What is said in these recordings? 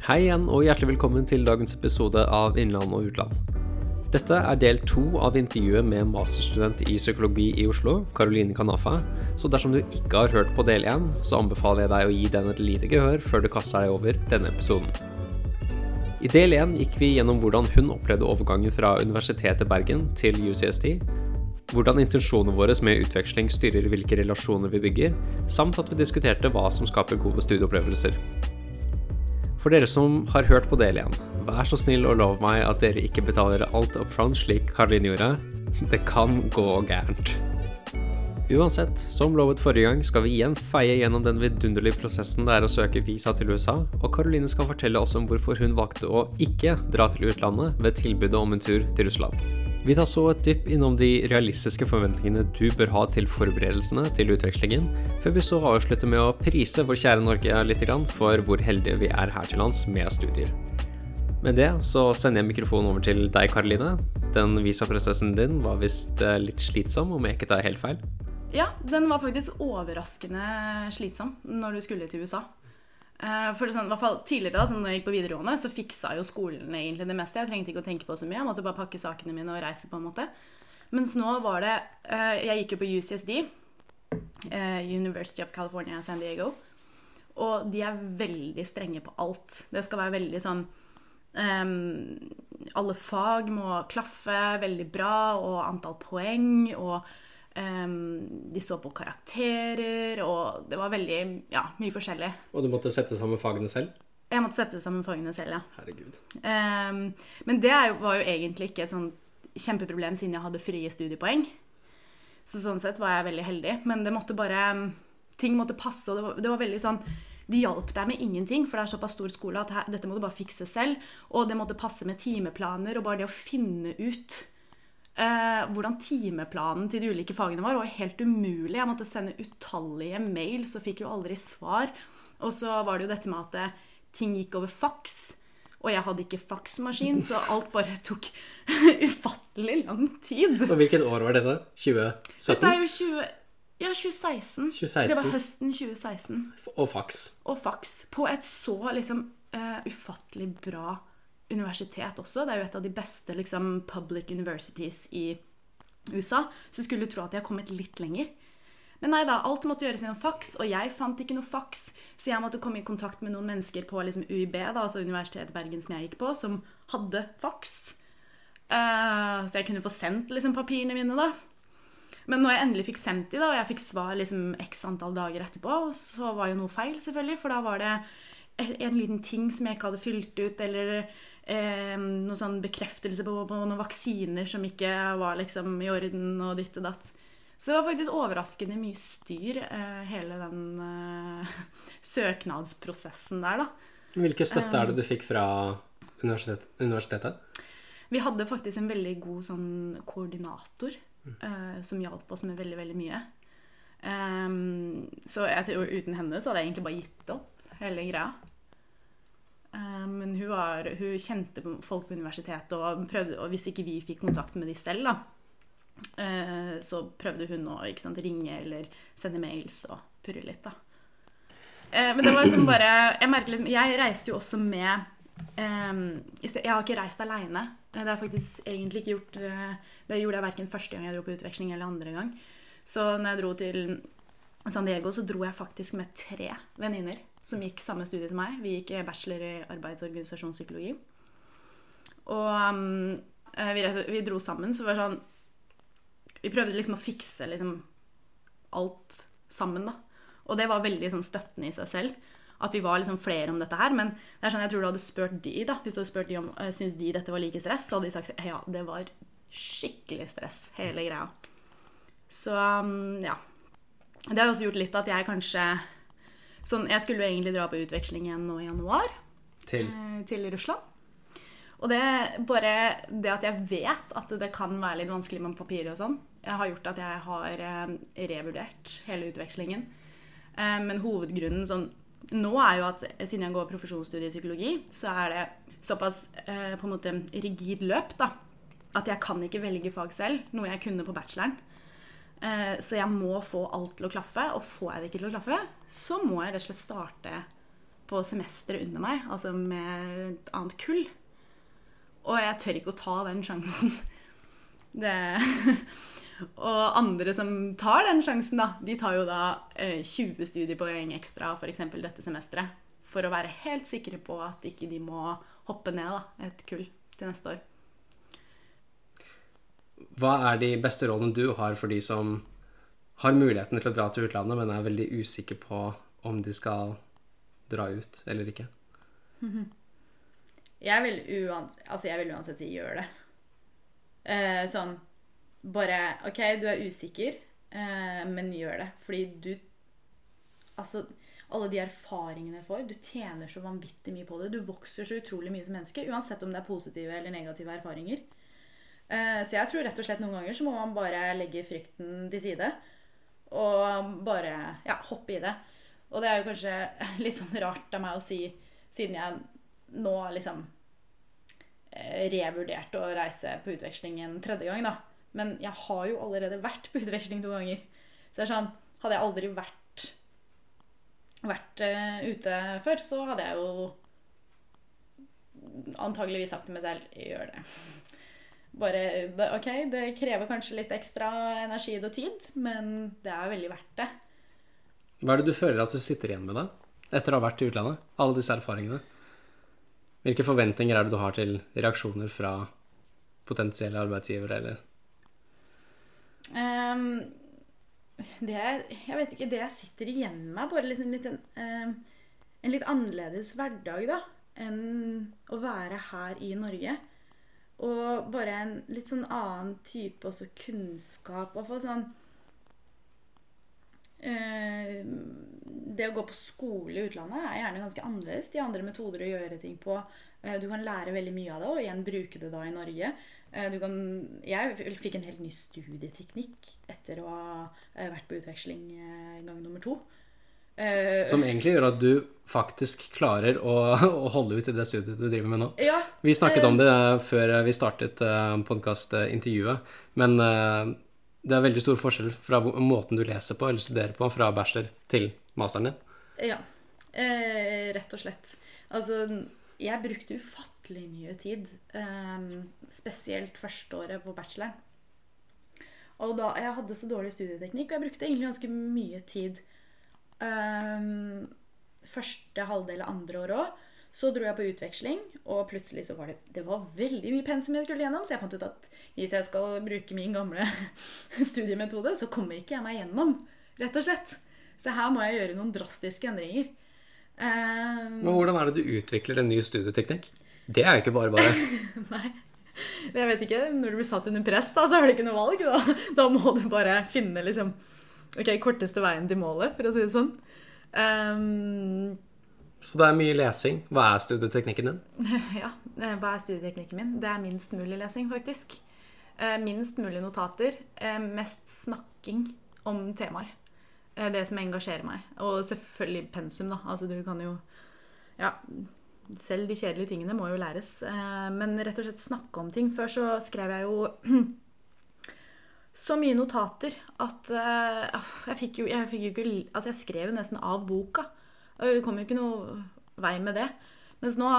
Hei igjen og hjertelig velkommen til dagens episode av Innland og Utland. Dette del 2 av intervjuet med masterstudent i psykologi i Oslo, Caroline Canafa, så dersom du ikke har hørt på del 1, så anbefaler jeg deg å gi den et lite gehør før du kaster deg over denne episoden. I del 1 gikk vi gjennom hvordan hun opplevde overgangen fra Universitetet Bergen til UCSD, hvordan intensjonene våre med utveksling styrer hvilke relasjoner vi bygger, samt at vi diskuterte hva som skaper gode studieopplevelser. For dere som har hørt på del 1, vær så snill og lov meg at dere ikke betaler alt upfront slik Caroline gjorde. Det kan gå gærent. Uansett, som lovet forrige gang, skal vi igjen feie gjennom den vidunderlige prosessen det er å søke visa til USA, og Caroline skal fortelle oss om hvorfor hun valgte å ikke dra til utlandet ved tilbudet om en tur til Russland. Vi tar så et dypp innom de realistiske forventningene du bør ha til forberedelsene til utvekslingen, før vi så avslutter med å prise vår kjære Norge litt for hvor heldige vi er her til lands med studier. Med det så sender jeg mikrofonen over til deg, Caroline. Den visaprosessen din var vist litt slitsom, om jeg ikke tar helt feil. Ja, den var faktisk overraskende slitsom når du skulle til USA. For sånn, i hvert fall tidligere da, når jeg gikk på videregående, så fiksa jo skolen egentlig det meste. Jeg trengte ikke å tenke på så mye, jeg måtte bare pakke sakene mine og reise på en måte. Mens nå var det, jeg gikk jo på UCSD, University of California, San Diego, og de er veldig strenge på alt. Det skal være veldig sånn, alle fag må klaffe veldig bra, og antall poeng, og de så på karakterer, og det var veldig, mye forskjellig. Og du måtte sette sammen fagene selv? Jeg måtte sette sammen fagene selv, ja. Herregud. Men det var jo egentlig ikke et sånn kjempeproblem siden jeg hadde frie studiepoeng. Så sånn sett var jeg veldig heldig. Men det måtte bare, ting måtte passe, og det var veldig sånn, de hjalp deg med ingenting, for det er såpass stor skole at dette må du bare fikse selv, og det måtte passe med timeplaner, og bare det å finne ut hvordan timeplanen til de ulike fagene var helt umulig. Jeg måtte sende utallige mails og fikk jo aldri svar. Og så var det jo dette med at ting gikk over fax, og jeg hadde ikke faxmaskin, så alt bare tok ufattelig lang tid. Og hvilket år var dette? 2017? Dette er jo 2016. 2016. Det var høsten 2016. Og fax. Og fax. På et så ufattelig bra universitet også. Det er jo et av de beste public universities i USA. Så skulle du tro at jeg har kommet litt lenger. Men nei da, alt måtte gjøres gjennom fax, og jeg fant ikke noe fax, så jeg måtte komme i kontakt med noen mennesker på UiB, altså Universitetet Bergen som jeg gikk på, som hadde fax. Så jeg kunne få sendt papirene mine da. Men når jeg endelig fikk sendt de da, og jeg fikk svar x antall dager etterpå, så var jo noe feil selvfølgelig, for da var det en liten ting som jeg ikke hadde fylt ut, eller noen sånn bekreftelse på noen vaksiner som ikke var i orden og ditt og datt. Så det var faktisk overraskende mye styr, hele den søknadsprosessen der da. Hvilke støtte er det du fikk fra universitetet? Vi hadde faktisk en veldig god sånn koordinator som hjalp oss med veldig, veldig mye. Så jeg tror uten henne så hadde jeg egentlig bare gitt opp hele greia. Men hun kjente folk på universitetet og prøvde, og hvis ikke vi fikk kontakt med de selv da, så prøvde hun å ringe eller sende mails og purre litt da. Men det var bare, jeg merker jeg reiste jo også med, jeg har ikke reist alene. Det har faktisk egentlig ikke gjort, det gjorde jeg hverken første gang jeg dro på utveksling eller andre gang. Så når jeg dro til San Diego så dro jeg faktisk med 3 venninner som gikk samme studie som meg. Vi gikk bachelor i arbeids- og organisasjonspsykologi. Og vi dro sammen, så var det sånn, vi prøvde å fikse alt sammen da. Og det var veldig støttende i seg selv, at vi var flere om dette her, men det er sånn, jeg tror du hadde spurt de da, hvis du hadde spurt de om, synes de dette var like stress, så hadde de sagt, ja, det var skikkelig stress, hele greia. Så ja, det har også gjort litt at jeg kanskje, sånn, jeg skulle jo egentlig dra på utveksling igjen nå i januar, til Russland. Og bare det at jeg vet at det kan være litt vanskelig med papirer og sånn, har gjort at jeg har revurdert hele utvekslingen. Men hovedgrunnen sånn, nå er jo at siden jeg går profesjonsstudie i psykologi, så er det såpass på en måte rigid løp da, at jeg kan ikke velge fag selv, noe jeg kunne på bacheloren. Så jeg må få alt til å klaffe, og får jeg det ikke til å klaffe, så må jeg rett og slett starte på semesteret under meg, altså med et annet kull. Og jeg tør ikke å ta den sjansen. Og andre som tar den sjansen da, de tar jo da 20 studiepoeng ekstra for eksempel dette semesteret, for å være helt sikre på at ikke de må hoppe ned da, et kull til neste år. Hva er de beste rådene du har for de som har muligheten til å dra til utlandet, men er veldig usikker på om de skal dra ut eller ikke? Jeg vil uansett si gjør det. Sånn, bare, ok, du er usikker, men gjør det. Fordi alle de erfaringene du får, du tjener så vanvittig mye på det. Du vokser så utrolig mye som menneske, uansett om det er positive eller negative erfaringer. Så jeg tror rett og slett noen ganger så må man bare legge frykten til side, og bare, hoppe i det. Og det er jo kanskje litt sånn rart av meg å si, siden jeg nå liksom revurderte å reise på utveksling en tredje gang da. Men jeg har jo allerede vært på utveksling 2 ganger. Så det er sånn, hadde jeg aldri vært ute før, så hadde jeg jo antageligvis sagt til meg selv, gjør det. Ok, det krever kanskje litt ekstra energi og tid, men det er veldig verdt det. Hva er det du føler at du sitter igjen med da, etter å ha vært i utlandet? Alle disse erfaringene. Hvilke forventninger er det du har til reaksjoner fra potensielle arbeidsgivere, eller? Jeg vet ikke, det jeg sitter igjen med, bare liksom en litt annerledes hverdag da, enn å være her i Norge. Og bare en litt sånn annen type også kunnskap, i hvert fall sånn det å gå på skole i utlandet er gjerne ganske annerledes. De andre metoder å gjøre ting på. Du kan lære veldig mye av det, og igjen bruke det da i Norge. Jeg fikk en helt ny studieteknikk etter å ha vært på utveksling gang nummer 2. Som egentlig gjør at du faktisk klarer å holde ut i det studiet du driver med nå. Ja, vi snakket om det før vi startet podcast-intervjuet, men det er veldig stor forskjell fra måten du leser på eller studerer på fra bachelor til masteren din. Ja, rett og slett. Altså, jeg brukte ufattelig mye tid, spesielt første året på bacheloren. Og da jeg hadde så dårlig studieteknikk, og jeg brukte egentlig ganske mye tid første halvdel av andre år også. Så dro jeg på utveksling, og plutselig så var det var veldig mye pensum jeg skulle gjennom, så jeg fant ut at hvis jeg skal bruke min gamle studiemetode, så kommer ikke jeg meg gjennom, rett og slett. Så her må jeg gjøre noen drastiske endringer. Men hvordan er det du utvikler en ny studieteknikk? Det er jo ikke bare. Nei, jeg vet ikke. Når du blir satt under press, da, så har du ikke noe valg. Da må du bare finne liksom, korteste veien til målet, for å si det sånn. Så det er mye lesing. Hva er studieteknikken din? Ja, hva er studieteknikken min? Det er minst mulig lesing, faktisk. Minst mulig notater. Mest snakking om temaer. Det som engasjerer meg. Og selvfølgelig pensum, da. Altså, du kan jo... Ja, selv de kjedelige tingene må jo læres. Men rett og slett snakke om ting. Før så skrev jeg jo så mye notater at jeg fikk jo ikke... Altså, jeg skrev jo nesten av boka. Og det kom jo ikke noe vei med det. Mens nå,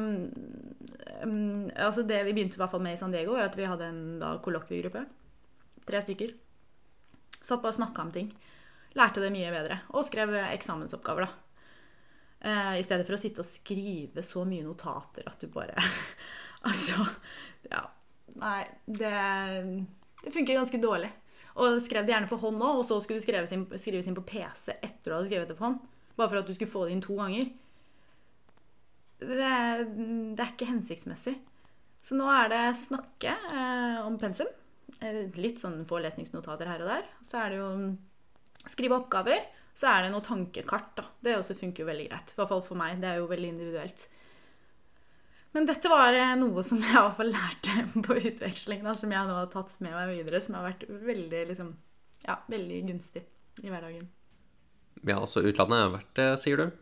altså det vi begynte i hvert fall med i San Diego, var at vi hadde en kollokviegruppe. 3 stykker. Satt bare og snakket om ting. Lærte det mye bedre. Og skrev eksamensoppgaver da. I stedet for å sitte og skrive så mye notater at du bare... altså, ja. Nei, det funker ganske dårlig. Og skrev det gjerne for hånd nå, og så skulle det skrives inn på PC etter å ha skrevet det for hånd. Bare for at du skulle få det inn 2 ganger. Det er ikke hensiktsmessig. Så nå er det snakke om pensum. Litt sånn forelesningsnotater her og der. Så er det jo skrive oppgaver. Så er det noe tankekart da. Det også funker jo veldig greit. I hvert fall for meg. Det er jo veldig individuelt. Men dette var noe som jeg i hvert fall lærte på utveksling da, som jeg nå har tatt med meg videre, som har vært veldig, veldig gunstig i hverdagen. Ja, altså utlandet er verdt det, sier du?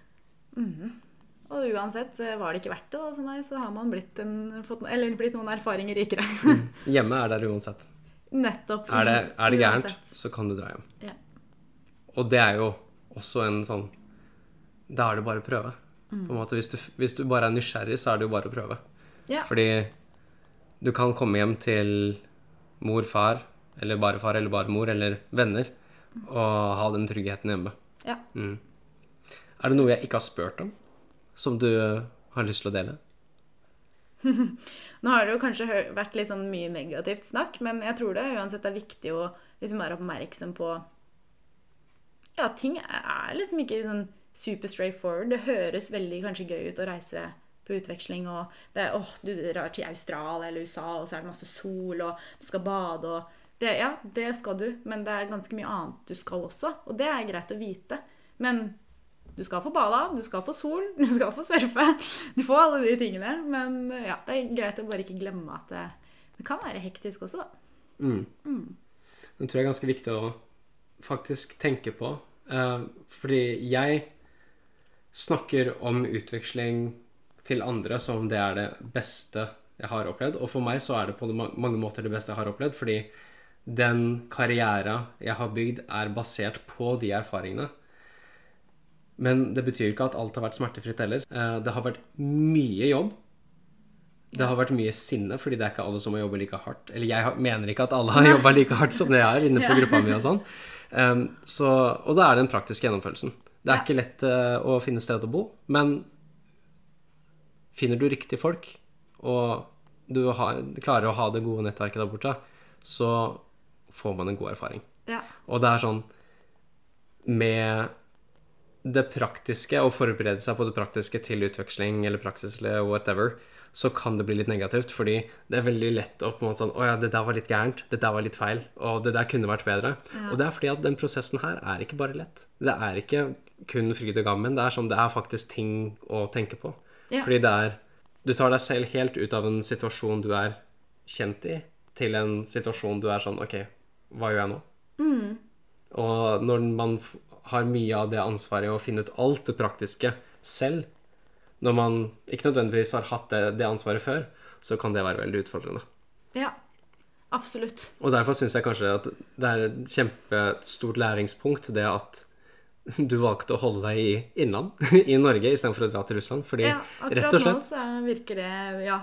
Og uansett, var det ikke verdt det da, som meg, så har man blitt noen erfaringer rikere. Hjemme er der uansett. Nettopp. Er det gærent, så kan du dra hjem. Ja. Og det er jo også en sånn da er det bare å prøve. På en måte, hvis du bare er nysgjerrig, så er det jo bare å prøve. Ja. Fordi du kan komme hjem til mor, far, eller bare mor, eller venner, og ha den tryggheten hjemme. Ja. Er det noe jeg ikke har spurt om, som du har lyst til å dele? Nå har det jo kanskje vært litt sånn mye negativt snakk, men jeg tror det uansett er viktig å liksom være oppmerksom på ja, ting er liksom ikke sånn super straightforward. Det høres veldig kanskje gøy ut å reise på utveksling, og det er, du drar til Australia eller USA, og så er det masse sol, og du skal bade, og det, ja, det skal du, men det er ganske mye annet du skal også, og det er greit å vite. Men du skal få bada, du skal få sol, du skal få surfe, du får alle de tingene, men ja, det er greit å bare ikke glemme at det kan være hektisk også, da. Det tror jeg er ganske viktig å faktisk tenke på, fordi jeg snakker om utveksling til andre som det er det beste jeg har opplevd, og for meg så er det på mange måter det beste jeg har opplevd, fordi den karrieren jeg har bygd er basert på de erfaringene. Men det betyr ikke at alt har vært smertefritt heller. Det har vært mye jobb. Det har vært mye sinne, fordi det er ikke alle som har jobbet like hardt. Eller jeg mener ikke at alle har jobbet like hardt som det jeg har inne på gruppa mi og sånn. Og da er det den praktiske gjennomførelsen. Det er ikke lett å finne sted å bo, men finner du riktig folk, og du klarer å ha det gode nettverket der borte, så får man en god erfaring. Ja. Og det er sånn, med det praktiske, å forberede seg på det praktiske til utveksling, eller praksis, eller whatever, så kan det bli litt negativt, fordi det er veldig lett å på en måte sånn, åja, det der var litt gærent, det der var litt feil, og det der kunne vært bedre. Ja. Og det er fordi at den prosessen her er ikke bare lett. Det er ikke kun fryd og gammen, det er sånn, det er faktisk ting å tenke på. Ja. Fordi det er, du tar deg selv helt ut av en situasjon du er kjent i, til en situasjon du er sånn, ok, hva gjør jeg nå? Og når man har mye av det ansvaret å finne ut alt det praktiske selv, når man ikke nødvendigvis har hatt det ansvaret før, så kan det være veldig utfordrende. Ja, absolutt. Og derfor synes jeg kanskje at det er et kjempestort læringspunkt, det at du valgte å holde deg i innland i Norge i stedet for å dra til Russland, fordi rett og slett... Akkurat nå så virker det, ja,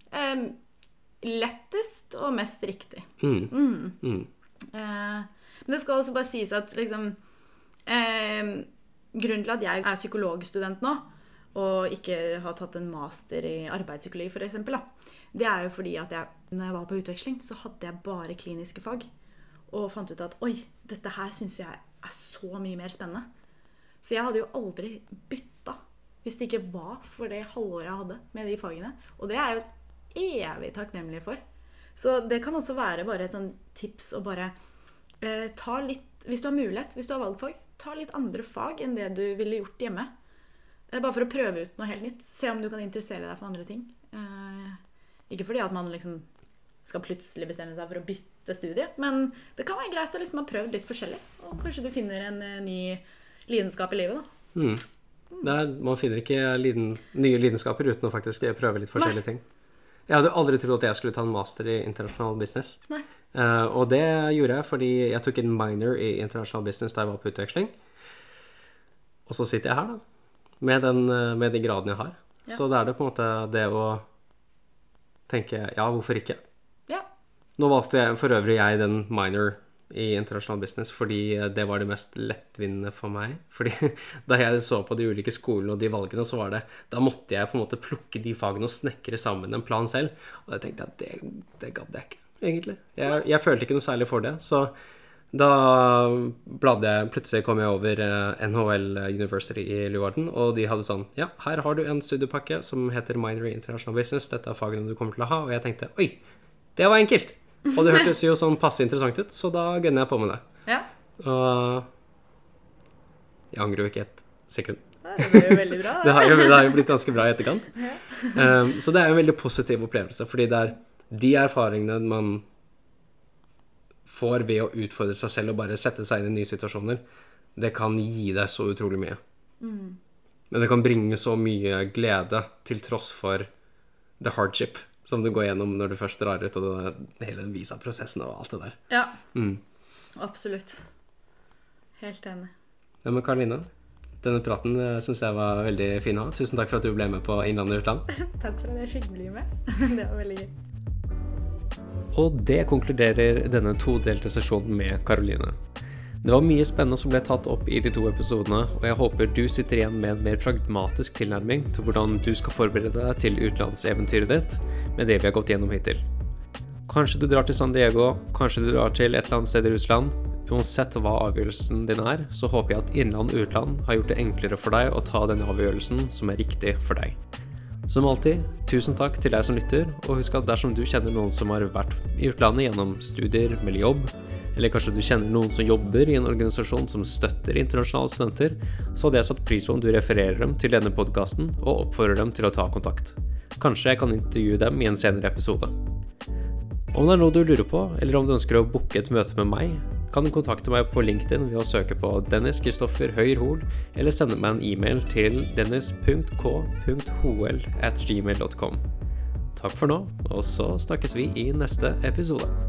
lettest og mest riktig. Men det skal også bare sies at liksom, grunnen til at jeg er psykologstudent nå, og ikke har tatt en master i arbeidspsykologi for eksempel, det er jo fordi at når jeg var på utveksling, så hadde jeg bare kliniske fag, og fant ut at, oi, dette her synes jeg er så mye mer spennende. Så jeg hadde jo aldri byttet, hvis det ikke var for det halvåret jeg hadde med de fagene. Og det er jo evig takknemlig for. Så det kan også være bare et sånn tips å bare ta litt, hvis du har mulighet, hvis du har valgfag, ta litt andre fag enn det du ville gjort hjemme. Bare for å prøve ut noe helt nytt. Se om du kan interessere deg for andre ting. Ikke fordi at man liksom skal plutselig bestemme seg for å bytte studie, men det kan være greit å liksom ha prøvd litt forskjellig, og kanskje du finner en ny lidenskap i livet da. Man finner ikke nye lidenskaper uten å faktisk prøve litt forskjellige ting. Jeg hadde aldri trodd at jeg skulle ta en master i international business. Og det gjorde jeg fordi jeg tok en minor i international business da jeg var på utveksling. Og så sitter jeg her da, med de gradene jeg har. Ja. Så det er det på en måte det å tenke, ja, hvorfor ikke? Ja. Nå valgte jeg for øvrig den minor i international business fordi det var det mest lettvinnende for meg. Fordi da jeg så på de ulike skolene og de valgene, så var det, da måtte jeg på en måte plukke de fagene og snekre sammen en plan selv. Og jeg tenkte at det gadd jeg ikke, egentlig. Jeg følte ikke noe særlig for det, så da plutselig kom jeg over NHL University i Leeuwarden, og de hadde sånn, ja, her har du en studiepakke som heter Minor i International Business, dette er fagene du kommer til å ha, og jeg tenkte, oi, det var enkelt! Og det hørtes jo sånn passe interessant ut, så da gønner jeg på med det. Ja. Og jeg angrer jo ikke et sekund. Det er jo veldig bra. Det har jo blitt ganske bra i etterkant. Ja. Så det er jo en veldig positiv opplevelse, fordi det er de erfaringene man får ved å utfordre seg selv og bare sette seg inn i nye situasjoner, det kan gi deg så utrolig mye. Men det kan bringe så mye glede til tross for the hardship som du går gjennom når du først drar ut, og hele den visa-prosessen og alt det der. Ja, absolutt. Helt enig. Ja, men Karoline, Denne praten synes jeg var veldig fin å ha. Tusen takk for at du ble med på Innlandet og Utland. Takk for at jeg fikk bli med. Det var veldig gøy. Og det konkluderer denne todelte sesjonen med Caroline. Det var mye spennende som ble tatt opp i de 2 episodene, og jeg håper du sitter igjen med en mer pragmatisk tilnærming til hvordan du skal forberede deg til utenlandseventyret ditt med det vi har gått gjennom hittil. Kanskje du drar til San Diego, kanskje du drar til et eller annet sted i Russland. Uansett hva avgjørelsen din så håper jeg at Innland og Utland har gjort det enklere for deg å ta den avgjørelsen som riktig for deg. Som alltid, tusen takk til deg som lytter, og husk at dersom du kjenner noen som har vært i utlandet gjennom studier eller jobb, eller kanskje du kjenner noen som jobber i en organisasjon som støtter internasjonale studenter, så hadde jeg satt pris på om du refererer dem til denne podcasten og oppfordrer dem til å ta kontakt. Kanskje jeg kan intervjue dem i en senere episode. Om det noe du lurer på, eller om du ønsker å booke et møte med meg, kan du kontakte meg på LinkedIn ved å søke på Dennis Kristoffer Høyerhol, eller sende meg en e-mail til dennis.k.hol@gmail.com. Takk for nå, og så snakkes vi i neste episode.